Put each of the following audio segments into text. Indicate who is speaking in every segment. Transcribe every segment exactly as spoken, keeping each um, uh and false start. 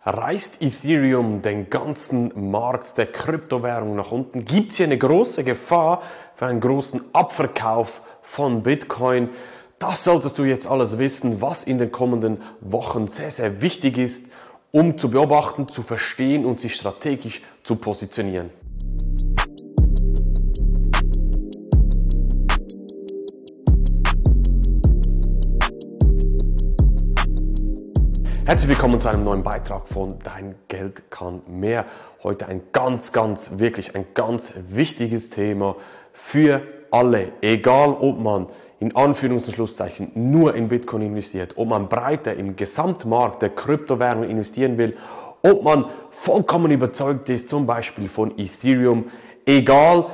Speaker 1: Reißt Ethereum den ganzen Markt der Kryptowährung nach unten? Gibt es hier eine große Gefahr für einen großen Abverkauf von Bitcoin? Das solltest du jetzt alles wissen, was in den kommenden Wochen sehr, sehr wichtig ist, um zu beobachten, zu verstehen und sich strategisch zu positionieren. Herzlich willkommen zu einem neuen Beitrag von Dein Geld kann mehr. Heute ein ganz, ganz, wirklich ein ganz wichtiges Thema für alle. Egal, ob man in Anführungs- und Schlusszeichen nur in Bitcoin investiert, ob man breiter im Gesamtmarkt der Kryptowährungen investieren will, ob man vollkommen überzeugt ist, zum Beispiel von Ethereum. Egal,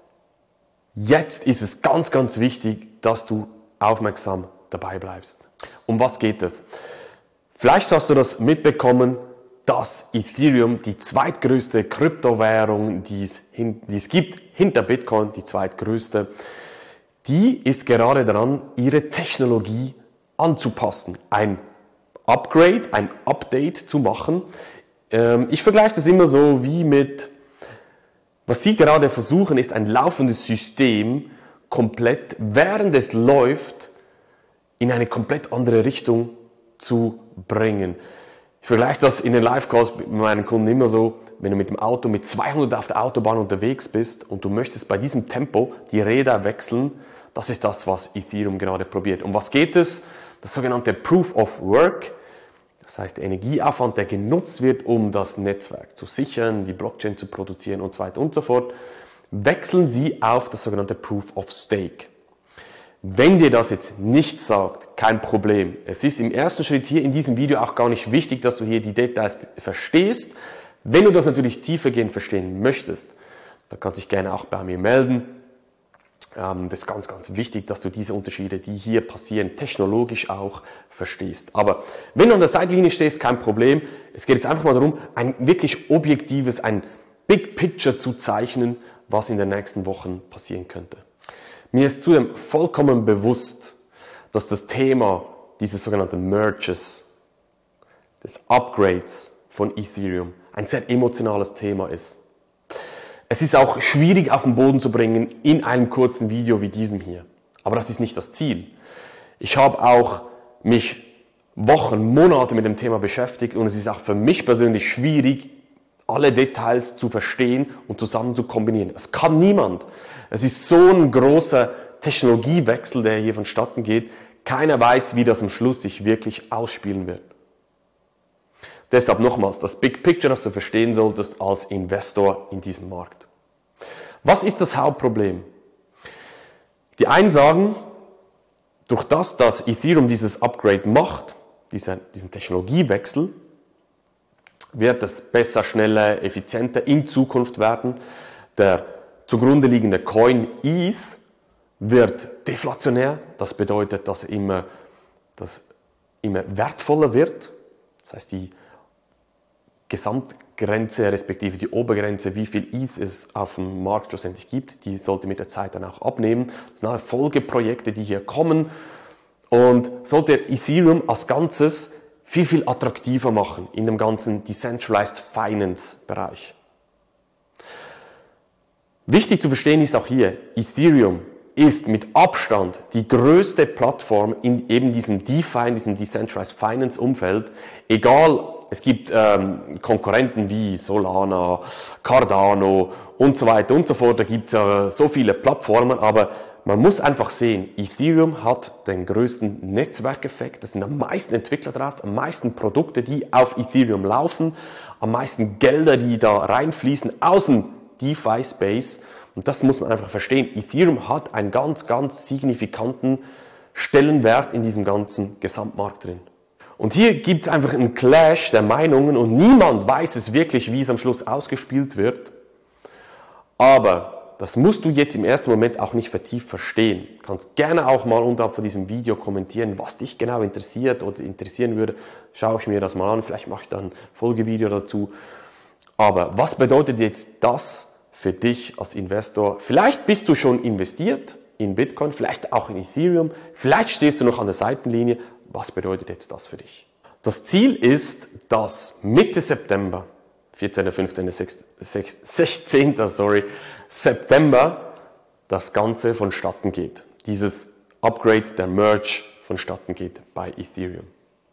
Speaker 1: jetzt ist es ganz, ganz wichtig, dass du aufmerksam dabei bleibst. Um was geht es? Vielleicht hast du das mitbekommen, dass Ethereum die zweitgrößte Kryptowährung, die es, hin, die es gibt, hinter Bitcoin, die zweitgrößte, die ist gerade daran, ihre Technologie anzupassen, ein Upgrade, ein Update zu machen. Ähm, ich vergleiche das immer so wie mit, was sie gerade versuchen, ist ein laufendes System komplett, während es läuft, in eine komplett andere Richtung zu bringen. Ich vergleiche das in den Live-Calls mit meinen Kunden immer so, wenn du mit dem Auto mit zweihundert auf der Autobahn unterwegs bist und du möchtest bei diesem Tempo die Räder wechseln, das ist das, was Ethereum gerade probiert. Um was geht es? Das sogenannte Proof of Work, das heißt der Energieaufwand, der genutzt wird, um das Netzwerk zu sichern, die Blockchain zu produzieren und so weiter und so fort, wechseln sie auf das sogenannte Proof of Stake. Wenn dir das jetzt nichts sagt, kein Problem. Es ist im ersten Schritt hier in diesem Video auch gar nicht wichtig, dass du hier die Details verstehst. Wenn du das natürlich tiefergehend verstehen möchtest, dann kannst du dich gerne auch bei mir melden. Das ist ganz, ganz wichtig, dass du diese Unterschiede, die hier passieren, technologisch auch verstehst. Aber wenn du an der Seitenlinie stehst, kein Problem. Es geht jetzt einfach mal darum, ein wirklich objektives, ein Big Picture zu zeichnen, was in den nächsten Wochen passieren könnte. Mir ist zudem vollkommen bewusst, dass das Thema dieses sogenannten Merges, des Upgrades von Ethereum, ein sehr emotionales Thema ist. Es ist auch schwierig auf den Boden zu bringen in einem kurzen Video wie diesem hier. Aber das ist nicht das Ziel. Ich habe auch mich Wochen, Monate mit dem Thema beschäftigt und es ist auch für mich persönlich schwierig, alle Details zu verstehen und zusammen zu kombinieren. Es kann niemand. Es ist so ein großer Technologiewechsel, der hier vonstatten geht. Keiner weiß, wie das am Schluss sich wirklich ausspielen wird. Deshalb nochmals, das Big Picture, das du verstehen solltest als Investor in diesem Markt. Was ist das Hauptproblem? Die einen sagen, durch das, dass Ethereum dieses Upgrade macht, diesen, diesen Technologiewechsel, wird es besser, schneller, effizienter in Zukunft werden. Der zugrunde liegende Coin E T H wird deflationär. Das bedeutet, dass er immer, dass immer wertvoller wird. Das heißt, die Gesamtgrenze respektive die Obergrenze, wie viel E T H es auf dem Markt schlussendlich gibt, die sollte mit der Zeit dann auch abnehmen. Das sind alle Folgeprojekte, die hier kommen. Und sollte Ethereum als Ganzes viel, viel attraktiver machen in dem ganzen Decentralized Finance Bereich. Wichtig zu verstehen ist auch hier, Ethereum ist mit Abstand die größte Plattform in eben diesem DeFi, in diesem Decentralized Finance Umfeld. Egal, es gibt ähm, Konkurrenten wie Solana, Cardano und so weiter und so fort. Da gibt es äh, so viele Plattformen, aber man muss einfach sehen, Ethereum hat den größten Netzwerkeffekt, es sind am meisten Entwickler drauf, am meisten Produkte, die auf Ethereum laufen, am meisten Gelder, die da reinfließen aus dem DeFi-Space. Und das muss man einfach verstehen. Ethereum hat einen ganz, ganz signifikanten Stellenwert in diesem ganzen Gesamtmarkt drin. Und hier gibt es einfach einen Clash der Meinungen und niemand weiß es wirklich, wie es am Schluss ausgespielt wird. Aber das musst du jetzt im ersten Moment auch nicht vertieft verstehen. Du kannst gerne auch mal unterhalb von diesem Video kommentieren, was dich genau interessiert oder interessieren würde. Schaue ich mir das mal an, vielleicht mache ich dann ein Folgevideo dazu. Aber was bedeutet jetzt das für dich als Investor? Vielleicht bist du schon investiert in Bitcoin, vielleicht auch in Ethereum, vielleicht stehst du noch an der Seitenlinie. Was bedeutet jetzt das für dich? Das Ziel ist, dass Mitte September, vierzehnten, fünfzehnten, sechzehnten sorry, September, das Ganze vonstatten geht. Dieses Upgrade, der Merge vonstatten geht bei Ethereum.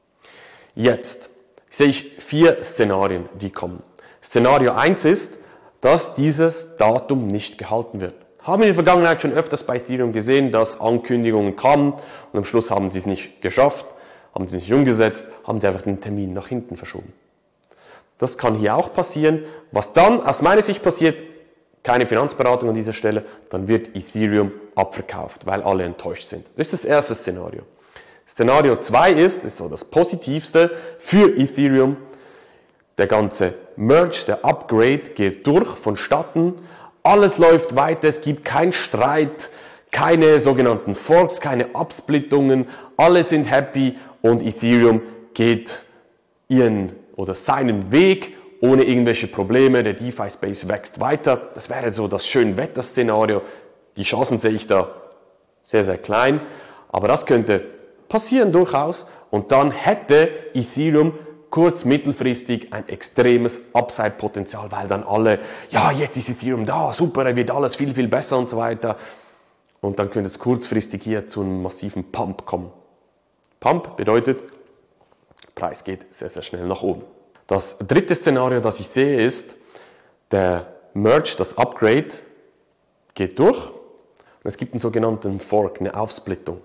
Speaker 1: Jetzt sehe ich vier Szenarien, die kommen. Szenario eins ist, dass dieses Datum nicht gehalten wird. Haben wir in der Vergangenheit schon öfters bei Ethereum gesehen, dass Ankündigungen kamen und am Schluss haben sie es nicht geschafft, haben sie es nicht umgesetzt, haben sie einfach den Termin nach hinten verschoben. Das kann hier auch passieren. Was dann aus meiner Sicht passiert, keine Finanzberatung an dieser Stelle, dann wird Ethereum abverkauft, weil alle enttäuscht sind. Das ist das erste Szenario. Szenario zwei ist, ist so das Positivste für Ethereum. Der ganze Merge, der Upgrade geht durch, vonstatten. Alles läuft weiter, es gibt keinen Streit, keine sogenannten Forks, keine Absplittungen. Alle sind happy und Ethereum geht ihren oder seinen Weg ohne irgendwelche Probleme. Der DeFi-Space wächst weiter. Das wäre so das Schönwetter-Szenario. Die Chancen sehe ich da sehr, sehr klein. Aber das könnte passieren durchaus. Und dann hätte Ethereum kurz-, mittelfristig ein extremes Upside-Potenzial, weil dann alle, ja, jetzt ist Ethereum da, super, er wird alles viel, viel besser und so weiter. Und dann könnte es kurzfristig hier zu einem massiven Pump kommen. Pump bedeutet, Preis geht sehr, sehr schnell nach oben. Das dritte Szenario, das ich sehe, ist, der Merge, das Upgrade, geht durch und es gibt einen sogenannten Fork, eine Aufsplittung.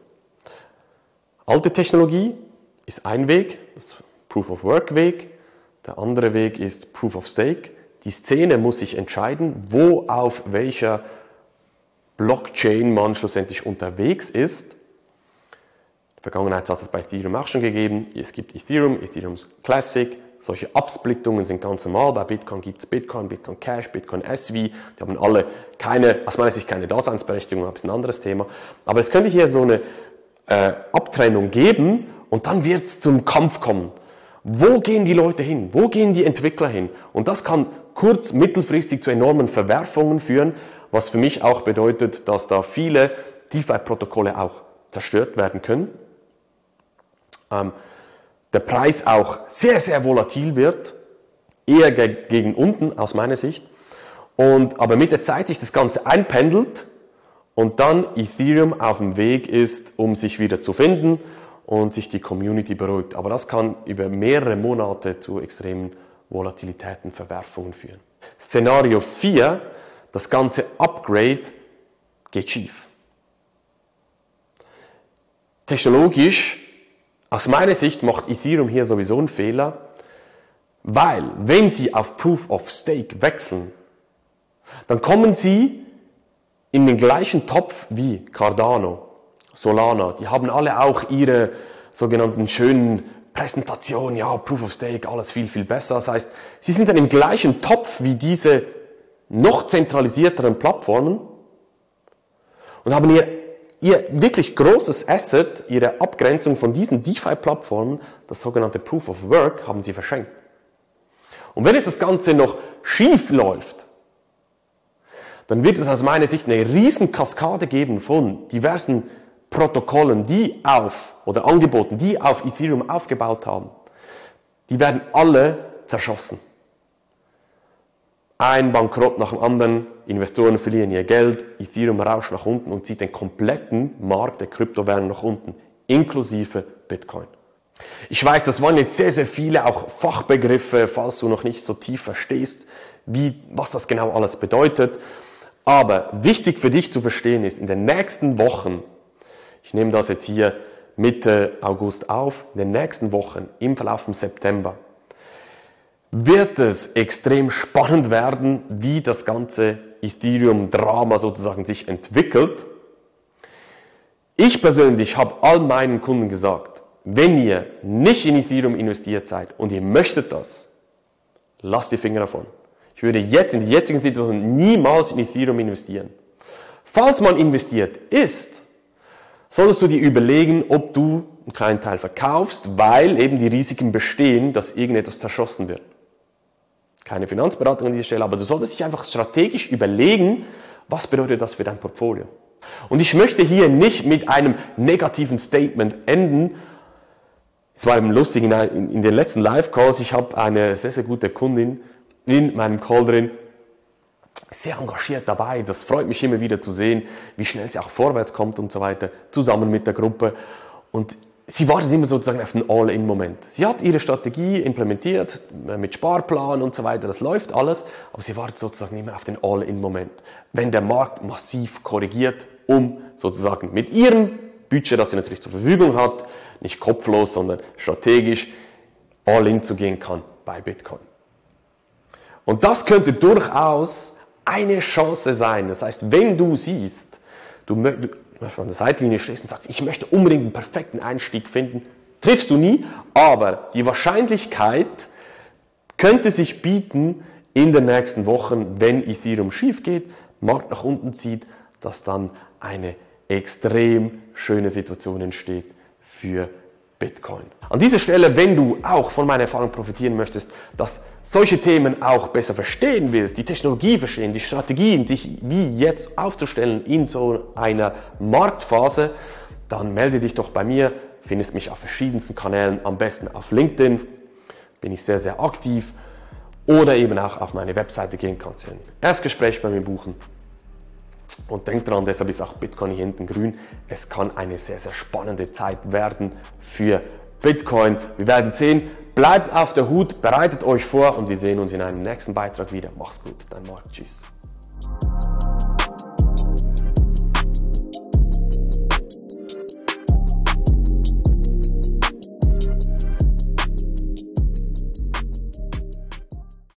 Speaker 1: Alte Technologie ist ein Weg, das Proof-of-Work-Weg. Der andere Weg ist Proof-of-Stake. Die Szene muss sich entscheiden, wo auf welcher Blockchain man schlussendlich unterwegs ist. In der Vergangenheit hat es bei Ethereum auch schon gegeben. Es gibt Ethereum, Ethereum's Classic. Solche Absplittungen sind ganz normal. Bei Bitcoin gibt es Bitcoin, Bitcoin Cash, Bitcoin S V. Die haben alle keine, aus meiner Sicht keine Daseinsberechtigung, das ist ein anderes Thema. Aber es könnte hier so eine äh, Abtrennung geben und dann wird es zum Kampf kommen. Wo gehen die Leute hin? Wo gehen die Entwickler hin? Und das kann kurz-, mittelfristig zu enormen Verwerfungen führen, was für mich auch bedeutet, dass da viele DeFi-Protokolle auch zerstört werden können. Ähm, der Preis auch sehr, sehr volatil wird, eher ge- gegen unten aus meiner Sicht. Und, aber mit der Zeit sich das Ganze einpendelt und dann Ethereum auf dem Weg ist, um sich wieder zu finden und sich die Community beruhigt. Aber das kann über mehrere Monate zu extremen Volatilitäten, Verwerfungen führen. Szenario vier, das ganze Upgrade geht schief. Technologisch, aus meiner Sicht, macht Ethereum hier sowieso einen Fehler, weil, wenn sie auf Proof of Stake wechseln, dann kommen sie in den gleichen Topf wie Cardano, Solana. Die haben alle auch ihre sogenannten schönen Präsentationen, ja, Proof of Stake, alles viel, viel besser. Das heißt, sie sind dann im gleichen Topf wie diese noch zentralisierteren Plattformen und haben ihr, ihr wirklich großes Asset, ihre Abgrenzung von diesen DeFi-Plattformen, das sogenannte Proof of Work, haben sie verschenkt. Und wenn jetzt das Ganze noch schief läuft, dann wird es aus meiner Sicht eine riesen Kaskade geben von diversen Protokollen, die auf, oder Angeboten, die auf Ethereum aufgebaut haben. Die werden alle zerschossen. Ein Bankrott nach dem anderen, Investoren verlieren ihr Geld, Ethereum rauscht nach unten und zieht den kompletten Markt der Kryptowährungen nach unten, inklusive Bitcoin. Ich weiß, das waren jetzt sehr, sehr viele auch Fachbegriffe, falls du noch nicht so tief verstehst, wie, was das genau alles bedeutet. Aber wichtig für dich zu verstehen ist, in den nächsten Wochen, ich nehme das jetzt hier Mitte August auf, in den nächsten Wochen, im Verlauf vom September, wird es extrem spannend werden, wie das ganze Ethereum-Drama sozusagen sich entwickelt. Ich persönlich habe all meinen Kunden gesagt, wenn ihr nicht in Ethereum investiert seid und ihr möchtet das, lasst die Finger davon. Ich würde jetzt in der jetzigen Situation niemals in Ethereum investieren. Falls man investiert ist, solltest du dir überlegen, ob du einen kleinen Teil verkaufst, weil eben die Risiken bestehen, dass irgendetwas zerschossen wird. Keine Finanzberatung an dieser Stelle, aber du solltest dich einfach strategisch überlegen, was bedeutet das für dein Portfolio. Und ich möchte hier nicht mit einem negativen Statement enden, Es war eben lustig, in, in den letzten Live-Calls, ich habe eine sehr, sehr gute Kundin in meinem Call drin, sehr engagiert dabei. Das freut mich immer wieder zu sehen, wie schnell sie auch vorwärts kommt und so weiter, zusammen mit der Gruppe. Und sie wartet immer sozusagen auf den All-in-Moment. Sie hat ihre Strategie implementiert, mit Sparplan und so weiter, das läuft alles, aber sie wartet sozusagen immer auf den All-in-Moment. Wenn der Markt massiv korrigiert, um sozusagen mit ihrem Budget, das sie natürlich zur Verfügung hat, nicht kopflos, sondern strategisch All-in zu gehen kann bei Bitcoin. Und das könnte durchaus eine Chance sein. Das heißt, wenn du siehst, du an der Seitenlinie stehst und sagst, ich möchte unbedingt einen perfekten Einstieg finden, triffst du nie, aber die Wahrscheinlichkeit könnte sich bieten in den nächsten Wochen, wenn Ethereum schief geht, Markt nach unten zieht, dass dann eine extrem schöne Situation entsteht für Bitcoin. An dieser Stelle, wenn du auch von meiner Erfahrung profitieren möchtest, dass solche Themen auch besser verstehen willst, die Technologie verstehen, die Strategien, sich wie jetzt aufzustellen in so einer Marktphase, dann melde dich doch bei mir, findest mich auf verschiedensten Kanälen, am besten auf LinkedIn, bin ich sehr, sehr aktiv, oder eben auch auf meine Webseite gehen, kannst du ein Erstgespräch bei mir buchen. Und denk dran, deshalb ist auch Bitcoin hier hinten grün. Es kann eine sehr, sehr spannende Zeit werden für Bitcoin. Wir werden sehen. Bleibt auf der Hut, bereitet euch vor und wir sehen uns in einem nächsten Beitrag wieder. Mach's gut, dein Marc. Tschüss.